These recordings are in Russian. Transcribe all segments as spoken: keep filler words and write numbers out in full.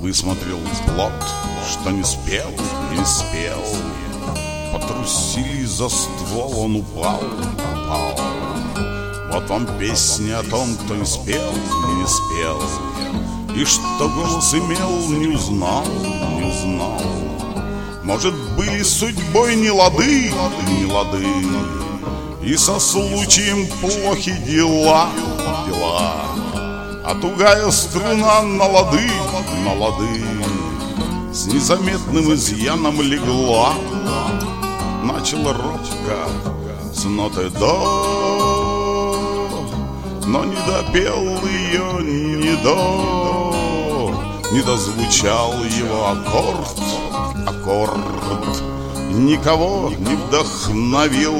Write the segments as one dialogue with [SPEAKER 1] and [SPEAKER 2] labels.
[SPEAKER 1] высмотрел плод, что не спел, не спел. Потрусили за ствол, он упал, упал. Вот вам песня о том, кто не спел, не спел. И что голос имел, не узнал, не узнал. Может, были судьбой не лады, не лады. И со случаем плохи дела, дела. А тугая струна на лады, на лады с незаметным изъяном легла. Начала робко с ноты до, но не допел ее, не до, не дозвучал его аккорд, аккорд. Никого не вдохновил.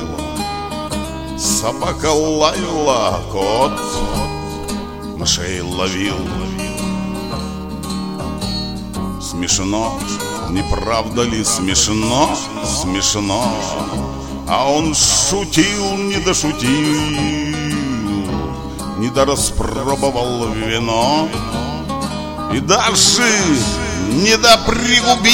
[SPEAKER 1] Собака лаяла, кот мышей ловил. Смешно, не правда ли смешно? Смешно. А он шутил, не дошутил, не дораспробовал вино и даже не допригубил.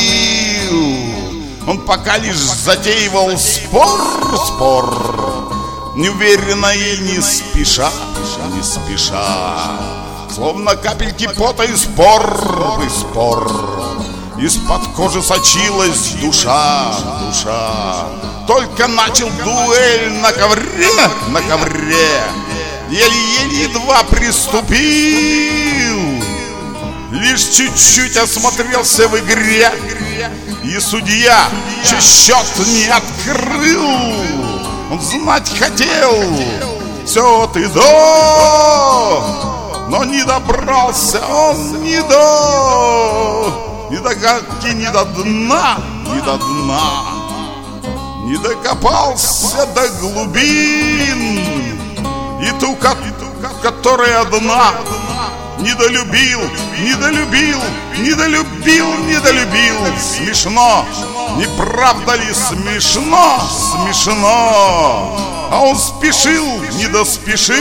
[SPEAKER 1] Он пока лишь затеивал спор, спор, неуверенно и не спеша, не спеша, словно капельки пота и спор, и спор. Из-под кожи сочилась душа, душа. Только начал дуэль на ковре, на ковре, еле-еле едва приступил. Лишь чуть-чуть осмотрелся в игре, и судья чей счет не открыл. Он знать хотел все от и до, но не добрался он ни до, ни до гадки, ни до дна, ни до дна. Не докопался до глубин, и ту, которая одна, недолюбил, недолюбил, недолюбил, недолюбил. Смешно, не правда ли смешно, смешно. А он спешил, не доспешил,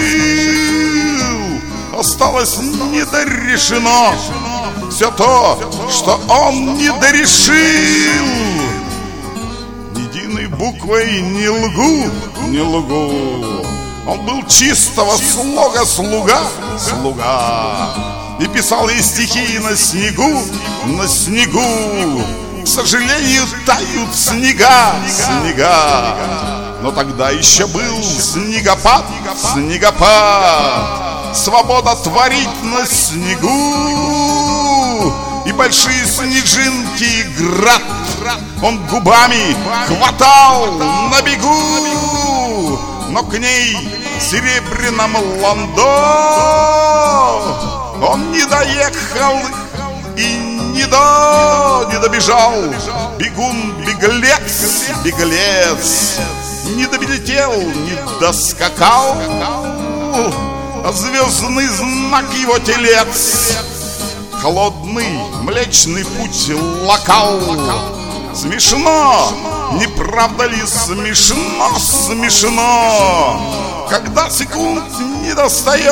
[SPEAKER 1] осталось недорешено все то, что он не дорешил. Единой буквой не лгу, не лгу. Он был чистого слога слуга, слуга, и писал ей стихи на снегу, на снегу. К сожалению, тают снега, снега. Но тогда еще был снегопад, снегопад. Свобода творить на снегу. И большие снежинки и град он губами хватал на бегу. Но к ней серебряным ландо он не доехал и не до, не добежал. Бегун, беглец, беглец, не долетел, не доскакал, а звездный знак его телец. Холодный млечный путь локал. Смешно, не правда ли смешно, смешно, когда секунд не достает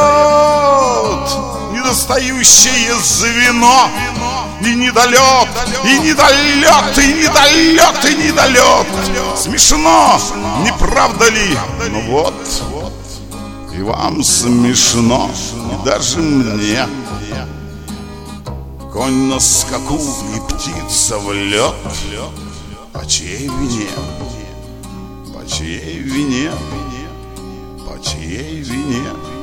[SPEAKER 1] недостающее звено. И недолет, и недолет, и недолет, и недолет. Смешно, не правда ли? Ну вот, и вам смешно, и даже мне. Конь на скаку и птица в лед. По чьей вине? По чьей вине? По чьей вине?